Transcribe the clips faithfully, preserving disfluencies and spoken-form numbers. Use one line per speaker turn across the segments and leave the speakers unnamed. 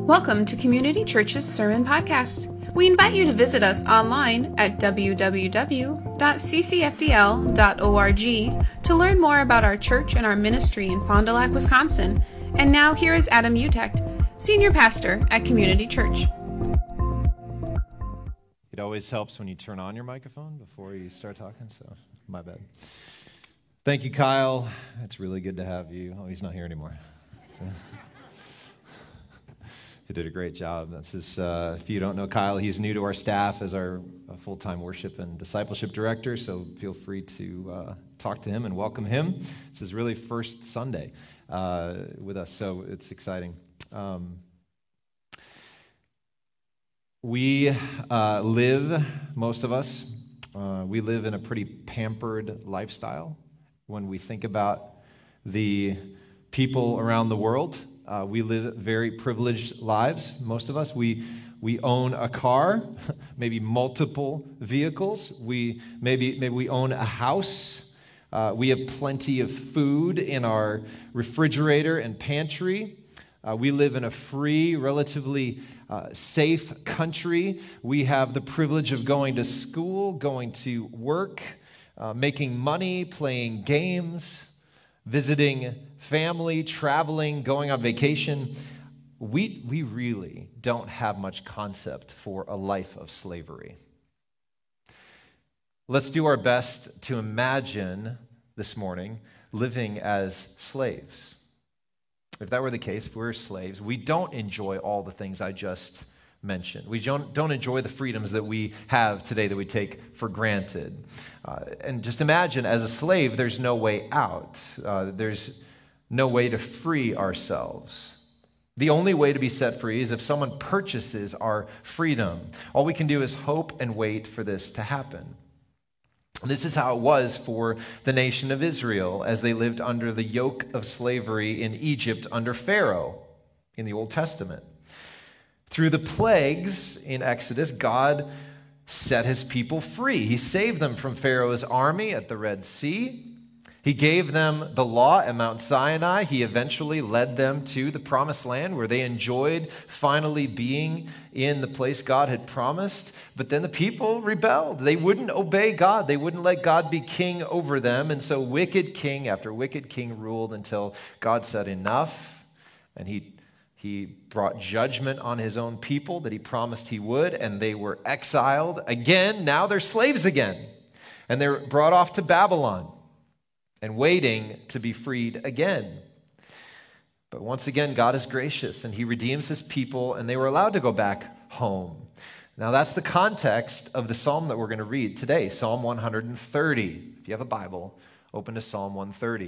Welcome to Community Church's Sermon Podcast. We invite you to visit us online at w w w dot c c f d l dot org to learn more about our church and our ministry in Fond du Lac, Wisconsin. And now here is Adam Utecht, Senior Pastor at Community Church.
It always helps when you turn on your microphone before you start talking, so my bad. Thank you, Kyle. It's really good to have you. Oh, he's not here anymore. So. He did a great job. This is, uh, if you don't know Kyle, he's new to our staff as our uh, full-time worship and discipleship director, so feel free to uh, talk to him and welcome him. This is really first Sunday uh, with us, so it's exciting. Um, we uh, live, most of us, uh, we live in a pretty pampered lifestyle. When we think about the people around the world, Uh, we live very privileged lives, most of us. We we own a car, maybe multiple vehicles. We maybe maybe we own a house. Uh, we have plenty of food in our refrigerator and pantry. Uh, we live in a free, relatively uh, safe country. We have the privilege of going to school, going to work, uh, making money, playing games, visiting family, traveling, going on vacation. We, we really don't have much concept for a life of slavery. Let's do our best to imagine this morning living as slaves. If that were the case, if we're slaves, we don't enjoy all the things I just mentioned. We don't, don't enjoy the freedoms that we have today that we take for granted. Uh, and just imagine, as a slave, there's no way out. Uh, there's no way to free ourselves. The only way to be set free is if someone purchases our freedom. All we can do is hope and wait for this to happen. This is how it was for the nation of Israel as they lived under the yoke of slavery in Egypt under Pharaoh in the Old Testament. Through the plagues in Exodus, God set his people free. He saved them from Pharaoh's army at the Red Sea. He gave them the law at Mount Sinai. He eventually led them to the Promised Land where they enjoyed finally being in the place God had promised. But then the people rebelled. They wouldn't obey God. They wouldn't let God be king over them. And so wicked king after wicked king ruled until God said enough. And he He brought judgment on his own people that he promised he would, and they were exiled again. Now they're slaves again. And they're brought off to Babylon and waiting to be freed again. But once again, God is gracious, and he redeems his people, and they were allowed to go back home. Now that's the context of the psalm that we're going to read today, Psalm one thirty. If you have a Bible, open to Psalm one thirty.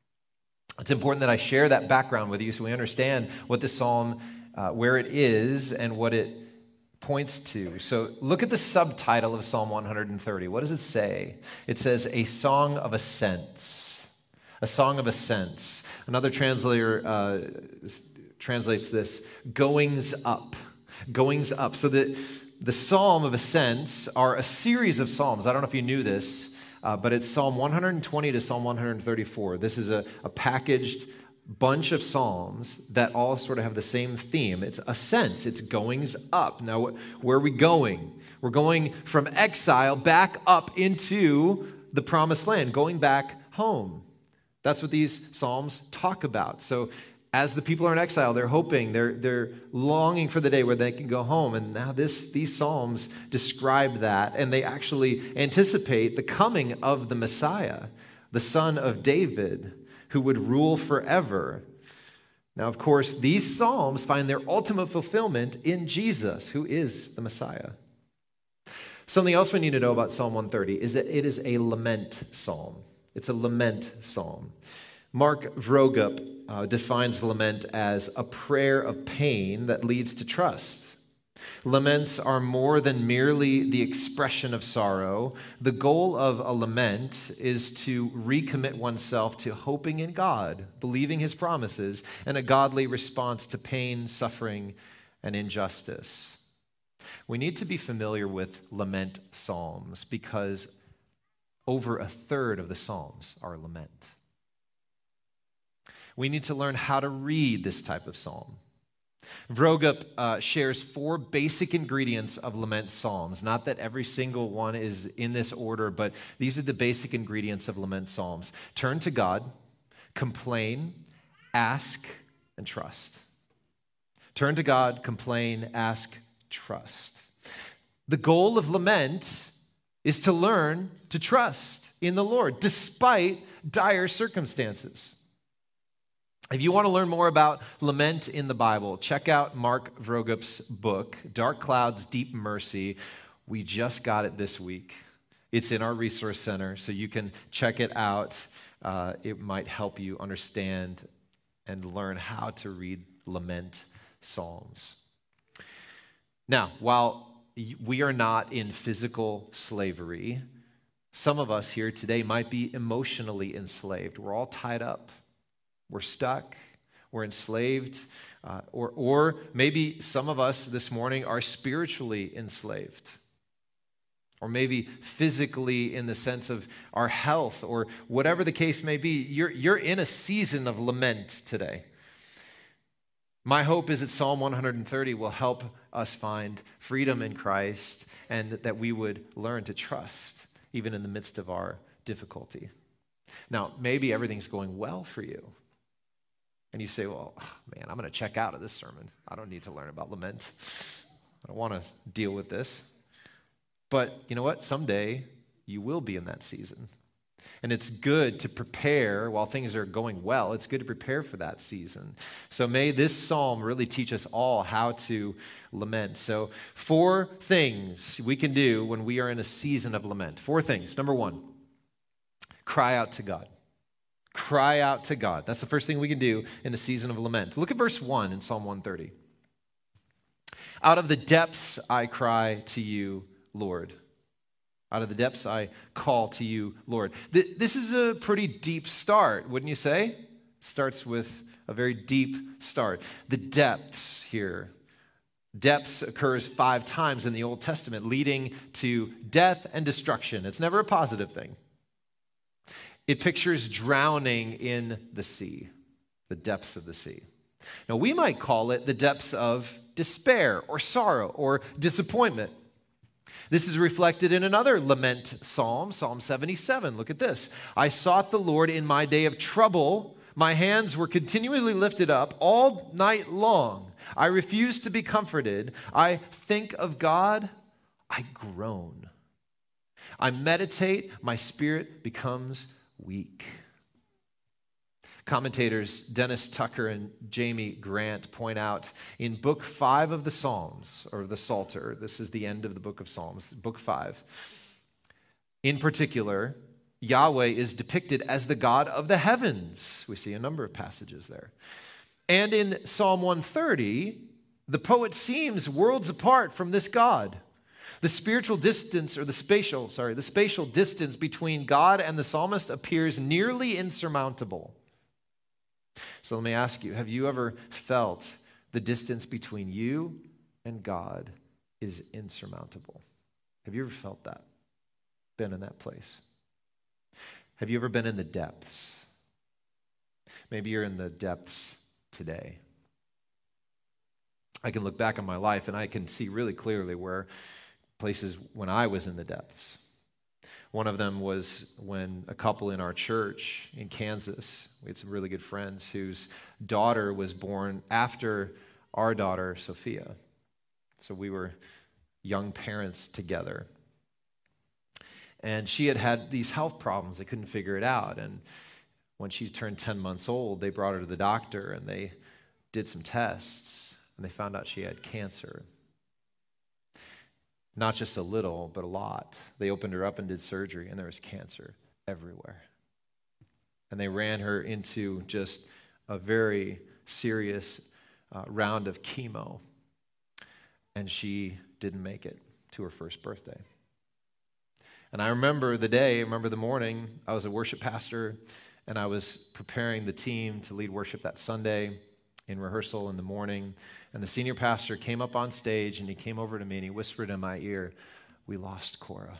It's important that I share that background with you so we understand what this psalm, uh, where it is and what it points to. So look at the subtitle of Psalm one thirty. What does it say? It says, a song of ascents. A song of ascents. Another translator uh, translates this, goings up. Goings up. So the, the Psalm of Ascents are a series of psalms. I don't know if you knew this. Uh, but it's Psalm one twenty to Psalm one thirty-four. This is a, a packaged bunch of psalms that all sort of have the same theme. It's ascents, it's goings up. Now, where are we going? We're going from exile back up into the Promised Land, going back home. That's what these psalms talk about. So as the people are in exile, they're hoping, they're, they're longing for the day where they can go home. And now this, these psalms describe that, and they actually anticipate the coming of the Messiah, the son of David, who would rule forever. Now, of course, these psalms find their ultimate fulfillment in Jesus, who is the Messiah. Something else we need to know about Psalm one thirty is that it is a lament psalm. It's a lament psalm. Mark Vroegop uh, defines lament as a prayer of pain that leads to trust. Laments are more than merely the expression of sorrow. The goal of a lament is to recommit oneself to hoping in God, believing his promises, and a godly response to pain, suffering, and injustice. We need to be familiar with lament psalms because over a third of the psalms are lament. We need to learn how to read this type of psalm. Vroegop uh, shares four basic ingredients of lament psalms. Not that every single one is in this order, but these are the basic ingredients of lament psalms. Turn to God, complain, ask, and trust. Turn to God, complain, ask, trust. The goal of lament is to learn to trust in the Lord despite dire circumstances. If you want to learn more about lament in the Bible, check out Mark Vroegop's book, Dark Clouds, Deep Mercy. We just got it this week. It's in our resource center, so you can check it out. Uh, it might help you understand and learn how to read lament psalms. Now, while we are not in physical slavery, some of us here today might be emotionally enslaved. We're all tied up. We're stuck. We're enslaved. Uh, or, or maybe some of us this morning are spiritually enslaved. Or maybe physically in the sense of our health, or whatever the case may be. You're, you're in a season of lament today. My hope is that Psalm one thirty will help us find freedom in Christ, and that we would learn to trust even in the midst of our difficulty. Now, maybe everything's going well for you. And you say, well, man, I'm going to check out of this sermon. I don't need to learn about lament. I don't want to deal with this. But you know what? Someday you will be in that season. And it's good to prepare while things are going well. It's good to prepare for that season. So may this psalm really teach us all how to lament. So four things we can do when we are in a season of lament. Four things. Number one, cry out to God. Cry out to God. That's the first thing we can do in a season of lament. Look at verse one in Psalm one thirty. Out of the depths I cry to you, Lord. Out of the depths I call to you, Lord. This is a pretty deep start, wouldn't you say? It starts with a very deep start. The depths here. Depths occurs five times in the Old Testament, leading to death and destruction. It's never a positive thing. It pictures drowning in the sea, the depths of the sea. Now, we might call it the depths of despair or sorrow or disappointment. This is reflected in another lament psalm, Psalm seventy-seven. Look at this. I sought the Lord in my day of trouble. My hands were continually lifted up all night long. I refused to be comforted. I think of God. I groan. I meditate. My spirit becomes weak. Commentators Dennis Tucker and Jamie Grant point out in book five of the Psalms, or the Psalter, this is the end of the book of Psalms, book five. In particular, Yahweh is depicted as the God of the heavens. We see a number of passages there. And in Psalm one thirty, the poet seems worlds apart from this God. The spiritual distance, or the spatial, sorry, the spatial distance between God and the psalmist appears nearly insurmountable. So let me ask you, have you ever felt the distance between you and God is insurmountable? Have you ever felt that? Been in that place? Have you ever been in the depths? Maybe you're in the depths today. I can look back on my life and I can see really clearly where places when I was in the depths. One of them was when a couple in our church in Kansas, we had some really good friends whose daughter was born after our daughter, Sophia. So we were young parents together. And she had had these health problems. They couldn't figure it out. And when she turned ten months old, they brought her to the doctor and they did some tests and they found out she had cancer. Not just a little, but a lot. They opened her up and did surgery, and there was cancer everywhere. And they ran her into just a very serious uh, round of chemo, and she didn't make it to her first birthday. And I remember the day, I remember the morning, I was a worship pastor, and I was preparing the team to lead worship that Sunday in rehearsal in the morning. And the senior pastor came up on stage and he came over to me and he whispered in my ear, "We lost Cora."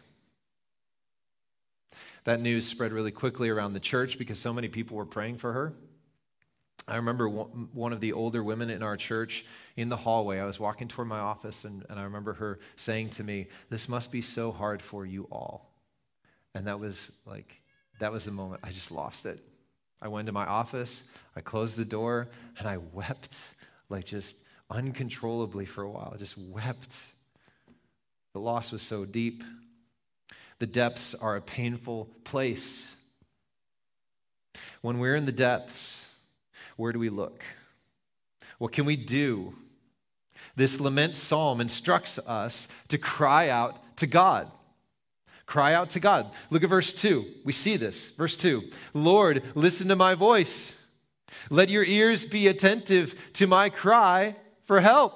That news spread really quickly around the church because so many people were praying for her. I remember one of the older women in our church in the hallway. I was walking toward my office, and, and I remember her saying to me, "This must be so hard for you all." And that was like, that was the moment I just lost it. I went to my office, I closed the door, and I wept, like just uncontrollably for a while. I just wept. The loss was so deep. The depths are a painful place. When we're in the depths, where do we look? What can we do? This lament psalm instructs us to cry out to God. Cry out to God. Look at verse two. We see this. Verse two. Lord, listen to my voice. Let your ears be attentive to my cry for help.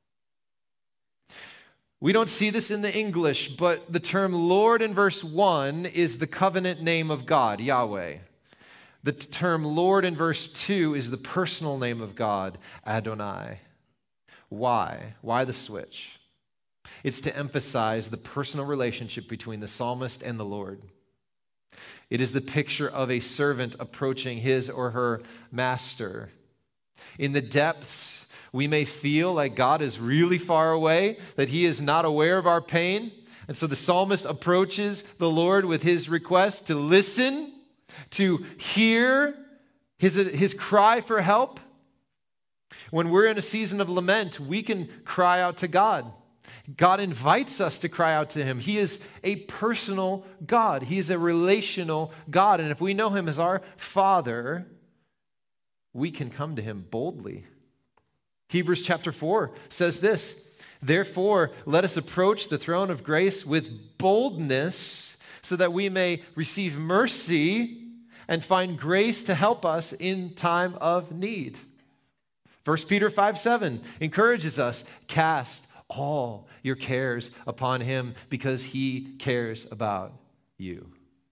We don't see this in the English, but the term Lord in verse one is the covenant name of God, Yahweh. The term Lord in verse two is the personal name of God, Adonai. Why? Why the switch? It's to emphasize the personal relationship between the psalmist and the Lord. It is the picture of a servant approaching his or her master. In the depths, we may feel like God is really far away, that he is not aware of our pain. And so the psalmist approaches the Lord with his request to listen, to hear his, his cry for help. When we're in a season of lament, we can cry out to God. God invites us to cry out to him. He is a personal God. He is a relational God. And if we know him as our Father, we can come to him boldly. Hebrews chapter four says this, therefore, let us approach the throne of grace with boldness so that we may receive mercy and find grace to help us in time of need. First Peter five seven encourages us, cast all your cares upon him because he cares about you.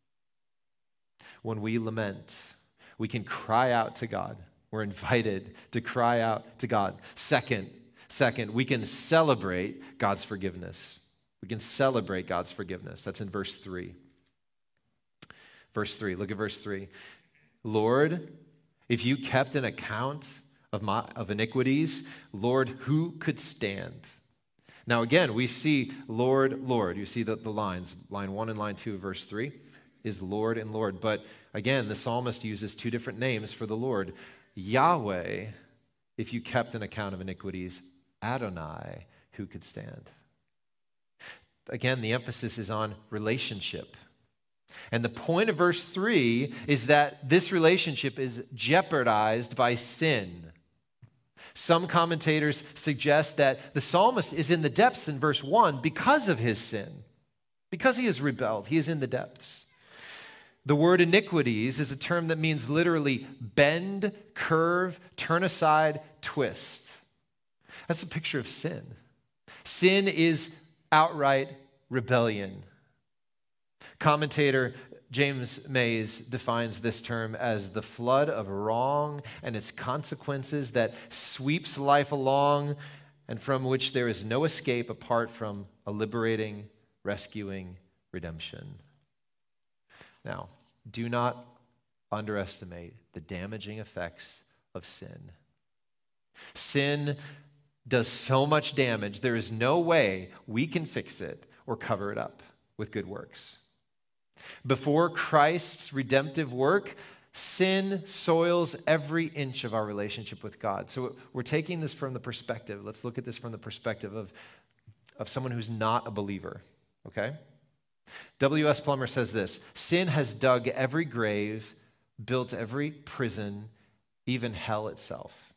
When we lament, we can cry out to God. We're invited to cry out to God. Second, second, we can celebrate God's forgiveness. We can celebrate God's forgiveness. That's in verse three. Verse three, look at verse three. Lord, if you kept an account of my of iniquities, Lord, who could stand? Now again, we see Lord, Lord. You see the, the lines, line one and line two of verse three is Lord and Lord. But again, the psalmist uses two different names for the Lord. Yahweh, if you kept an account of iniquities, Adonai, who could stand? Again, the emphasis is on relationship. And the point of verse three is that this relationship is jeopardized by sin. Some commentators suggest that the psalmist is in the depths in verse one because of his sin. Because he has rebelled, he is in the depths. The word iniquities is a term that means literally bend, curve, turn aside, twist. That's a picture of sin. Sin is outright rebellion. Commentator James Mays defines this term as the flood of wrong and its consequences that sweeps life along and from which there is no escape apart from a liberating, rescuing redemption. Now, do not underestimate the damaging effects of sin. Sin does so much damage, there is no way we can fix it or cover it up with good works. Before Christ's redemptive work, sin soils every inch of our relationship with God. So we're taking this from the perspective, let's look at this from the perspective of, of someone who's not a believer, okay? W S Plummer says this, sin has dug every grave, built every prison, even hell itself.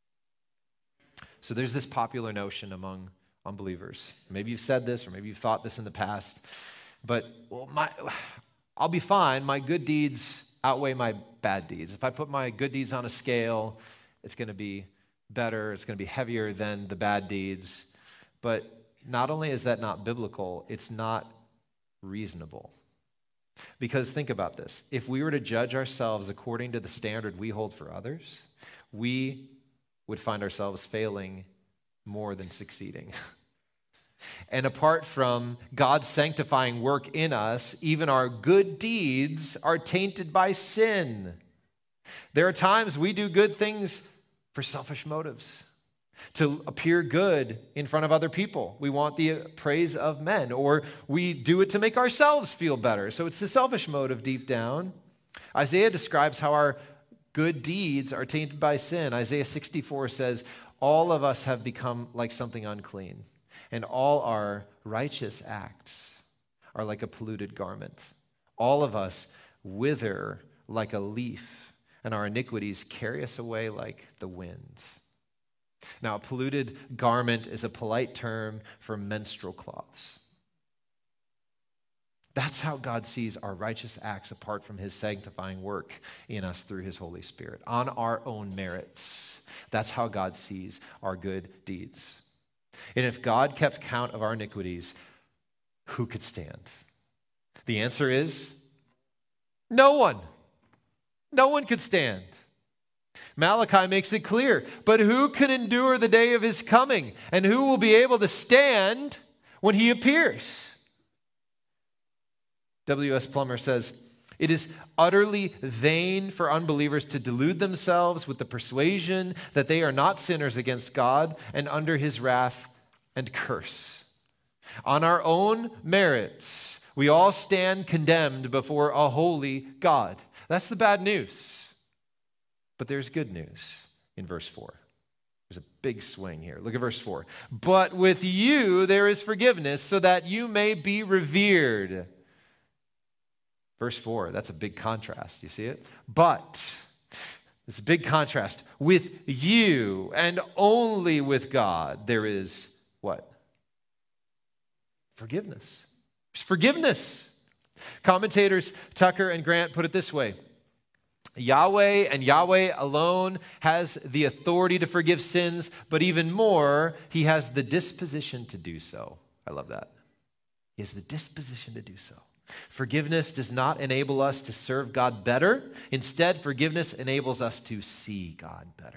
So there's this popular notion among unbelievers. Maybe you've said this, or maybe you've thought this in the past, but well, my, I'll be fine. My good deeds outweigh my bad deeds. If I put my good deeds on a scale, it's going to be better. It's going to be heavier than the bad deeds. But not only is that not biblical, it's not reasonable. Because think about this. If we were to judge ourselves according to the standard we hold for others, we would find ourselves failing more than succeeding. And apart from God's sanctifying work in us, even our good deeds are tainted by sin. There are times we do good things for selfish motives, to appear good in front of other people. We want the praise of men, or we do it to make ourselves feel better. So it's the selfish motive deep down. Isaiah describes how our good deeds are tainted by sin. Isaiah sixty-four says, all of us have become like something unclean, and all our righteous acts are like a polluted garment. All of us wither like a leaf, and our iniquities carry us away like the wind. Now, a polluted garment is a polite term for menstrual cloths. That's how God sees our righteous acts apart from his sanctifying work in us through his Holy Spirit, on our own merits. That's how God sees our good deeds. And if God kept count of our iniquities, who could stand? The answer is no one. No one could stand. Malachi makes it clear, but who can endure the day of his coming? And who will be able to stand when he appears? W S Plummer says, it is utterly vain for unbelievers to delude themselves with the persuasion that they are not sinners against God and under his wrath and curse. On our own merits, we all stand condemned before a holy God. That's the bad news. But there's good news in verse four. There's a big swing here. Look at verse four. But with you there is forgiveness so that you may be revered. Verse four, that's a big contrast. You see it? But, it's a big contrast. With you and only with God, there is what? Forgiveness. There's forgiveness. Commentators Tucker and Grant put it this way. Yahweh and Yahweh alone has the authority to forgive sins, but even more, he has the disposition to do so. I love that. He has the disposition to do so. Forgiveness does not enable us to serve God better. Instead, forgiveness enables us to see God better.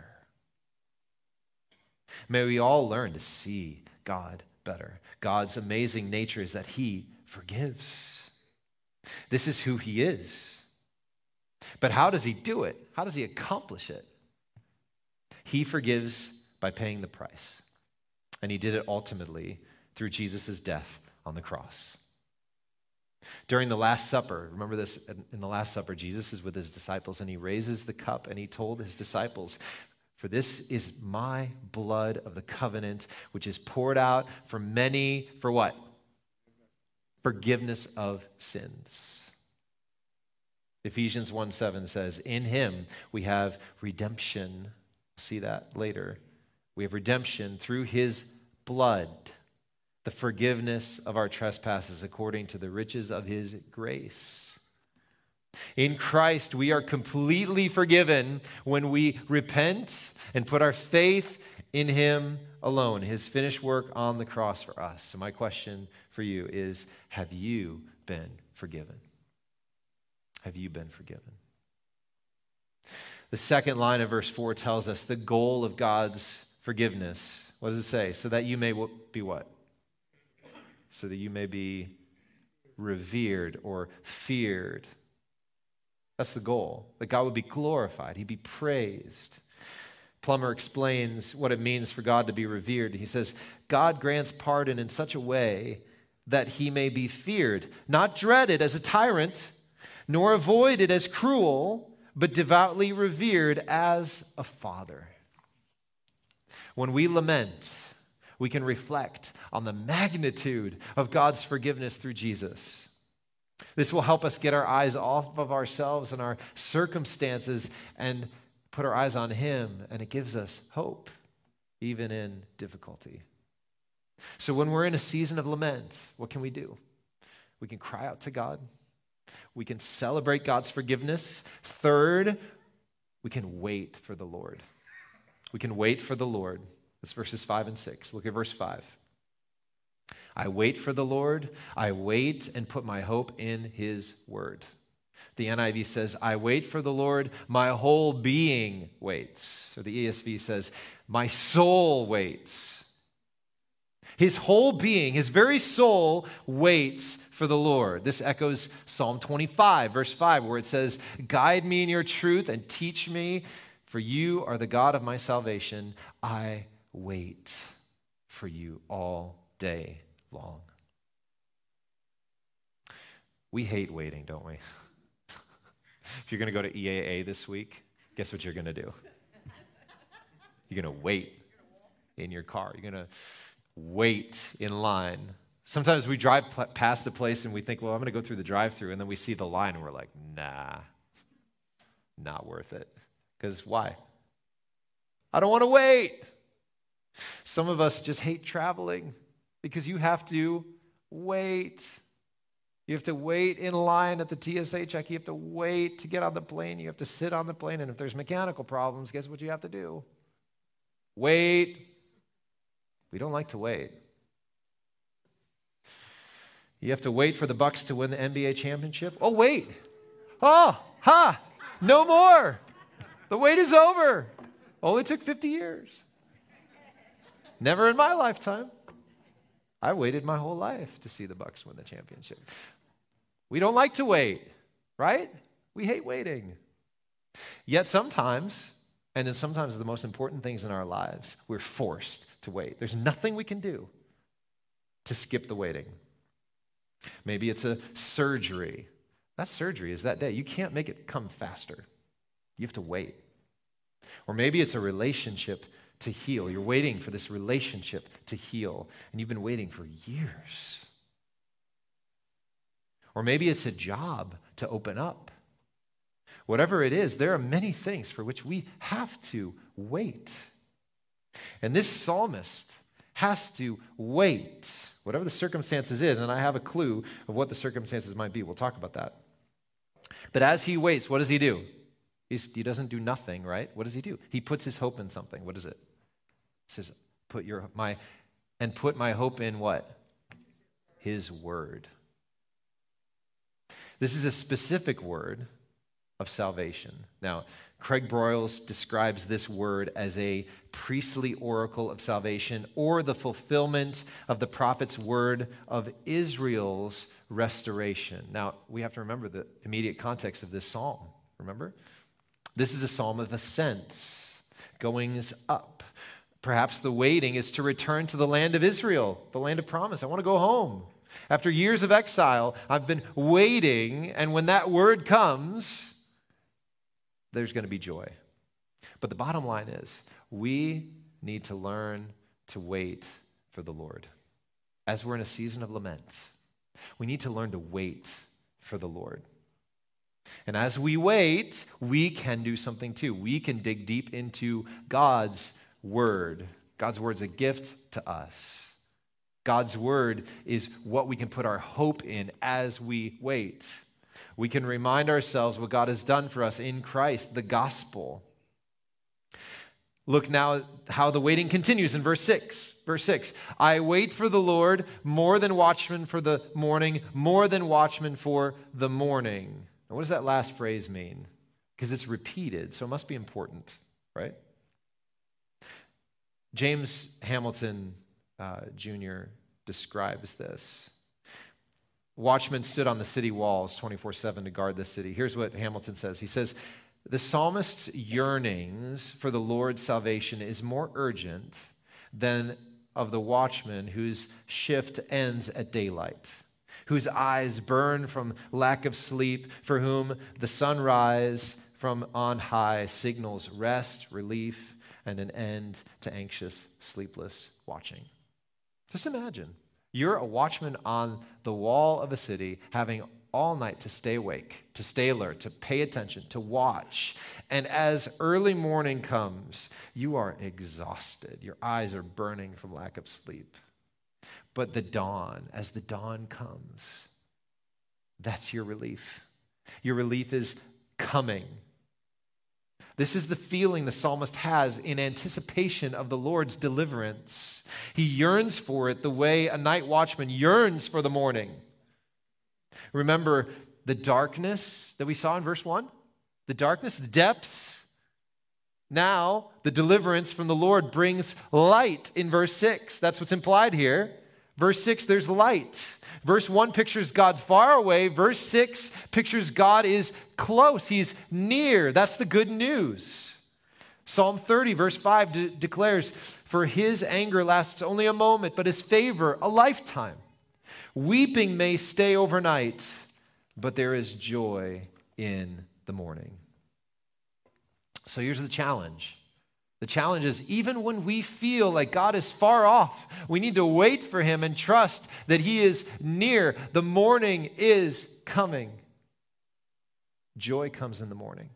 May we all learn to see God better. God's amazing nature is that he forgives. This is who he is. But how does he do it? How does he accomplish it? He forgives by paying the price. And he did it ultimately through Jesus' death on the cross. During the Last Supper, remember this, in the Last Supper, Jesus is with his disciples and he raises the cup and he told his disciples, for this is my blood of the covenant, which is poured out for many, for what? Forgiveness of sins. Ephesians one seven says, in him we have redemption. We'll see that later. We have redemption through his blood, the forgiveness of our trespasses according to the riches of his grace. In Christ, we are completely forgiven when we repent and put our faith in him alone, his finished work on the cross for us. So my question for you is, have you been forgiven? Have you been forgiven? The second line of verse four tells us the goal of God's forgiveness. What does it say? So that you may be what? So that you may be revered or feared. That's the goal, that God would be glorified, he'd be praised. Plummer explains what it means for God to be revered. He says, God grants pardon in such a way that he may be feared, not dreaded as a tyrant, nor avoided as cruel, but devoutly revered as a father. When we lament, we can reflect on the magnitude of God's forgiveness through Jesus. This will help us get our eyes off of ourselves and our circumstances and put our eyes on him, and it gives us hope, even in difficulty. So when we're in a season of lament, what can we do? We can cry out to God. We can celebrate God's forgiveness. Third, we can wait for the Lord. We can wait for the Lord. That's verses five and six. Look at verse five. I wait for the Lord. I wait and put my hope in his word. The N I V says, I wait for the Lord. My whole being waits. Or the E S V says, my soul waits. His whole being, his very soul waits for the Lord. This echoes Psalm twenty-five, verse five, where it says, "Guide me in your truth and teach me, for you are the God of my salvation. I wait for you all day long." We hate waiting, don't we? If you're going to go to E A A this week, guess what you're going to do? You're going to wait in your car. You're going to wait in line. Sometimes we drive p- past a place and we think, well, I'm going to go through the drive-thru, and then we see the line and we're like, nah, not worth it. Because why? I don't want to wait. Some of us just hate traveling because you have to wait. You have to wait in line at the T S A check. You have to wait to get on the plane. You have to sit on the plane. And if there's mechanical problems, guess what you have to do? Wait. We don't like to wait. You have to wait for the Bucks to win the N B A championship. Oh, wait. Oh, ha. No more. The wait is over. Only took fifty years. Never in my lifetime. I waited my whole life to see the Bucks win the championship. We don't like to wait, right? We hate waiting. Yet sometimes, and in sometimes the most important things in our lives, we're forced to wait. There's nothing we can do to skip the waiting. Maybe it's a surgery. That surgery is that day. You can't make it come faster. You have to wait. Or maybe it's a relationship to heal. You're waiting for this relationship to heal, and you've been waiting for years. Or maybe it's a job to open up. Whatever it is, there are many things for which we have to wait. And this psalmist has to wait, whatever the circumstances is, and I have a clue of what the circumstances might be. We'll talk about that. But as he waits, what does he do? He's, he doesn't do nothing, right? What does he do? He puts his hope in something. What is it? He says, put your my and put my hope in what? His word. This is a specific word of salvation. Now, Craig Broyles describes this word as a priestly oracle of salvation, or the fulfillment of the prophet's word of Israel's restoration. Now, we have to remember the immediate context of this psalm. Remember? This is a psalm of ascents, goings up. Perhaps the waiting is to return to the land of Israel, the land of promise. I want to go home. After years of exile, I've been waiting, and when that word comes, there's going to be joy. But the bottom line is, we need to learn to wait for the Lord. As we're in a season of lament, we need to learn to wait for the Lord. And as we wait, we can do something too. We can dig deep into God's word. God's word's a gift to us. God's word is what we can put our hope in as we wait. We can remind ourselves what God has done for us in Christ, the gospel. Look now how the waiting continues in verse six. Verse six, I wait for the Lord more than watchmen for the morning, more than watchmen for the morning. Now, what does that last phrase mean? Because it's repeated, so it must be important, right? James Hamilton uh, Junior describes this. Watchmen stood on the city walls twenty-four seven to guard the city. Here's what Hamilton says. He says, the psalmist's yearnings for the Lord's salvation is more urgent than of the watchman whose shift ends at daylight, whose eyes burn from lack of sleep, for whom the sunrise from on high signals rest, relief, and an end to anxious, sleepless watching. Just imagine, you're a watchman on the wall of a city having all night to stay awake, to stay alert, to pay attention, to watch. And as early morning comes, you are exhausted. Your eyes are burning from lack of sleep. But the dawn, as the dawn comes, that's your relief. Your relief is coming. This is the feeling the psalmist has in anticipation of the Lord's deliverance. He yearns for it the way a night watchman yearns for the morning. Remember the darkness that we saw in verse one? The darkness, the depths. Now, the deliverance from the Lord brings light in verse six. That's what's implied here. Verse six, there's light. Verse one pictures God far away. Verse six pictures God is close. He's near. That's the good news. Psalm thirty, verse five de- declares, "For his anger lasts only a moment, but his favor a lifetime. Weeping may stay overnight, but there is joy in the morning." So here's the challenge. The challenge is, even when we feel like God is far off, we need to wait for him and trust that he is near. The morning is coming. Joy comes in the morning.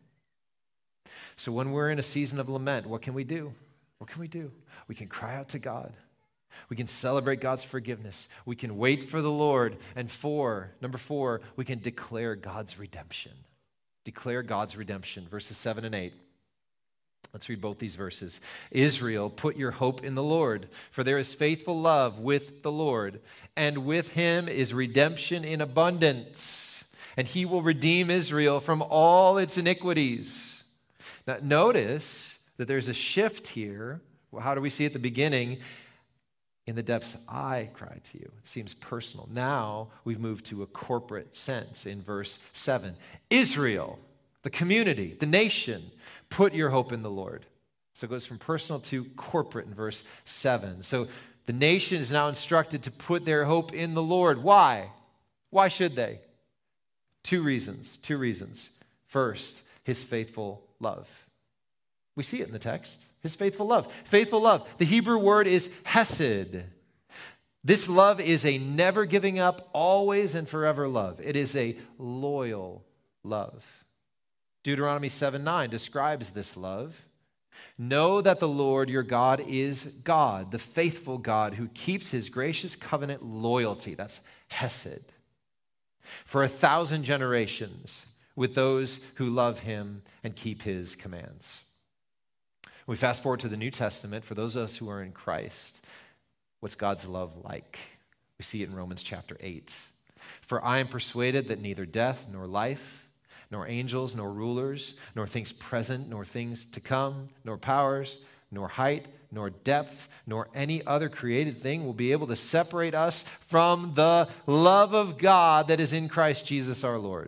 So when we're in a season of lament, what can we do? What can we do? We can cry out to God. We can celebrate God's forgiveness. We can wait for the Lord. And four, number four, we can declare God's redemption. Declare God's redemption. Verses seven and eight. Let's read both these verses. Israel, put your hope in the Lord, for there is faithful love with the Lord, and with him is redemption in abundance, and he will redeem Israel from all its iniquities. Now, notice that there's a shift here. Well, how do we see at the beginning? In the depths, I cry to you. It seems personal. Now we've moved to a corporate sense in verse seven. Israel, the community, the nation, put your hope in the Lord. So it goes from personal to corporate in verse seven. So the nation is now instructed to put their hope in the Lord. Why? Why should they? Two reasons. Two reasons. First, his faithful love. We see it in the text. His faithful love. Faithful love. The Hebrew word is hesed. This love is a never giving up, always and forever love. It is a loyal love. Deuteronomy seven nine describes this love. Know that the Lord your God is God, the faithful God who keeps his gracious covenant loyalty. That's hesed. For a thousand generations with those who love him and keep his commands. We fast forward to the New Testament. For those of us who are in Christ, what's God's love like? We see it in Romans chapter eight. For I am persuaded that neither death nor life, nor angels, nor rulers, nor things present, nor things to come, nor powers, nor height, nor depth, nor any other created thing will be able to separate us from the love of God that is in Christ Jesus our Lord.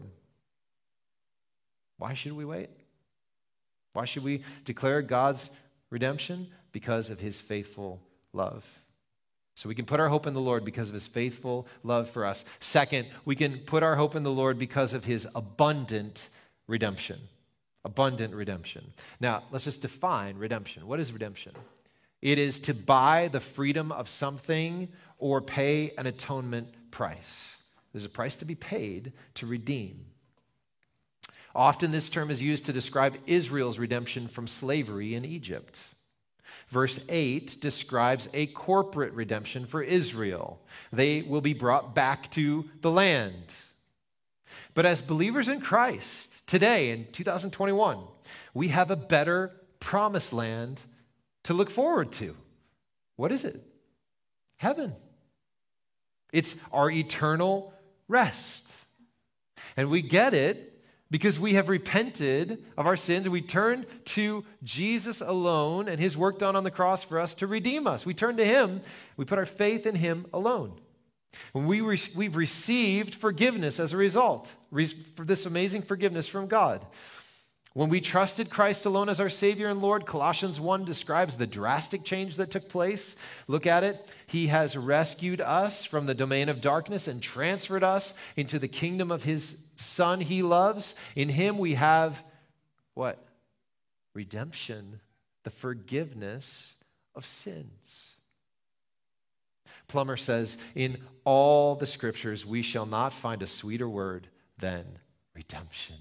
Why should we wait? Why should we declare God's redemption? Because of his faithful love. So we can put our hope in the Lord because of his faithful love for us. Second, we can put our hope in the Lord because of his abundant redemption. Abundant redemption. Now, let's just define redemption. What is redemption? It is to buy the freedom of something or pay an atonement price. There's a price to be paid to redeem. Often this term is used to describe Israel's redemption from slavery in Egypt. Verse eight describes a corporate redemption for Israel. They will be brought back to the land. But as believers in Christ, today in two thousand twenty-one, we have a better promised land to look forward to. What is it? Heaven. It's our eternal rest. And we get it because we have repented of our sins and we turn to Jesus alone and his work done on the cross for us to redeem us. We turn to him. We put our faith in him alone. When we re- we've received forgiveness as a result, re- for this amazing forgiveness from God. When we trusted Christ alone as our Savior and Lord, Colossians one describes the drastic change that took place. Look at it. He has rescued us from the domain of darkness and transferred us into the kingdom of his Son he loves. In him we have what? Redemption, the forgiveness of sins. Plummer says, in all the scriptures we shall not find a sweeter word than redemption.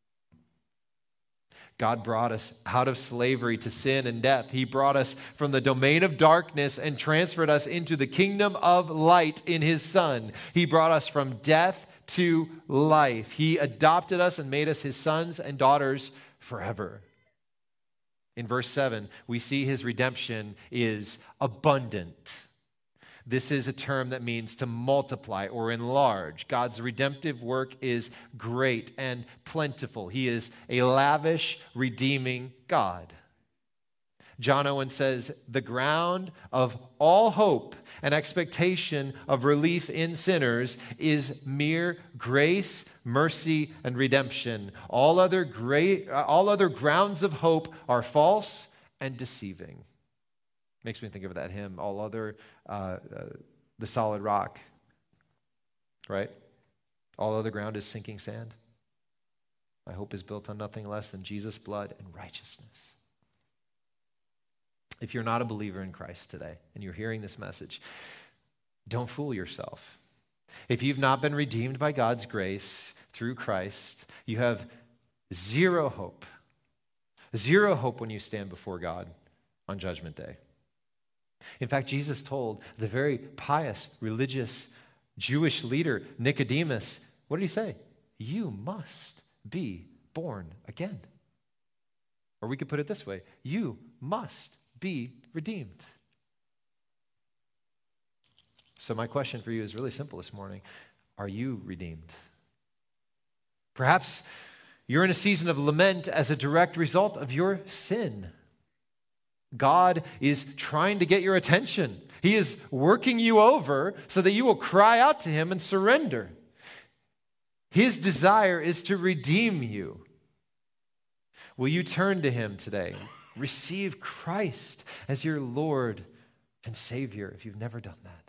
God brought us out of slavery to sin and death. He brought us from the domain of darkness and transferred us into the kingdom of light in his Son. He brought us from death to life. He adopted us and made us his sons and daughters forever. In verse seven, we see his redemption is abundant. This is a term that means to multiply or enlarge. God's redemptive work is great and plentiful. He is a lavish, redeeming God. John Owen says, the ground of all hope and expectation of relief in sinners is mere grace, mercy, and redemption. All other great, all other grounds of hope are false and deceiving. Makes me think of that hymn, all other, uh, uh, the solid rock, right? All other ground is sinking sand. My hope is built on nothing less than Jesus' blood and righteousness. If you're not a believer in Christ today and you're hearing this message, don't fool yourself. If you've not been redeemed by God's grace through Christ, you have zero hope. Zero hope when you stand before God on Judgment Day. In fact, Jesus told the very pious, religious, Jewish leader, Nicodemus, what did he say? You must be born again. Or we could put it this way, you must be redeemed. So my question for you is really simple this morning. Are you redeemed? Perhaps you're in a season of lament as a direct result of your sin. God is trying to get your attention. He is working you over so that you will cry out to him and surrender. His desire is to redeem you. Will you turn to him today? Receive Christ as your Lord and Savior if you've never done that.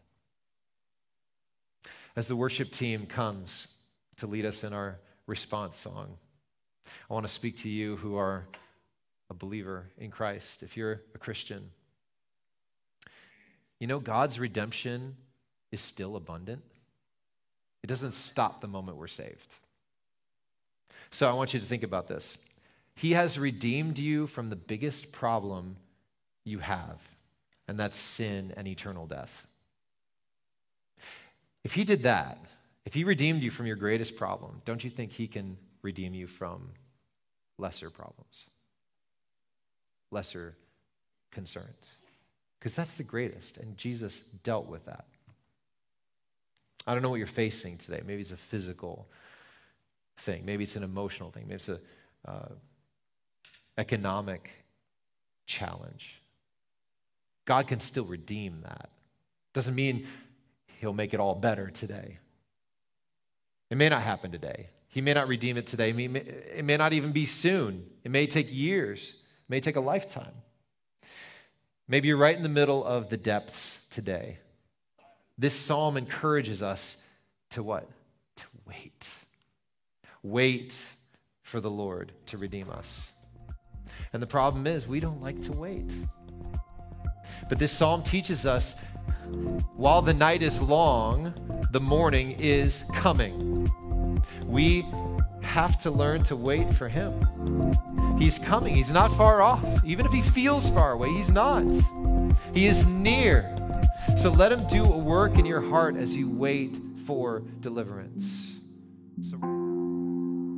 As the worship team comes to lead us in our response song, I want to speak to you who are a believer in Christ. If you're a Christian, you know God's redemption is still abundant. It doesn't stop the moment we're saved. So I want you to think about this. He has redeemed you from the biggest problem you have, and that's sin and eternal death. If he did that, if he redeemed you from your greatest problem, don't you think he can redeem you from lesser problems, lesser concerns? Because that's the greatest, and Jesus dealt with that. I don't know what you're facing today. Maybe it's a physical thing. Maybe it's an emotional thing. Maybe it's a uh, economic challenge. God can still redeem that. Doesn't mean he'll make it all better today. It may not happen today. He may not redeem it today. It may not even be soon. It may take years. It may take a lifetime. Maybe you're right in the middle of the depths today. This psalm encourages us to what? To wait. Wait for the Lord to redeem us. And the problem is we don't like to wait. But this psalm teaches us while the night is long, the morning is coming. We have to learn to wait for him. He's coming. He's not far off. Even if he feels far away, he's not. He is near. So let him do a work in your heart as you wait for deliverance. So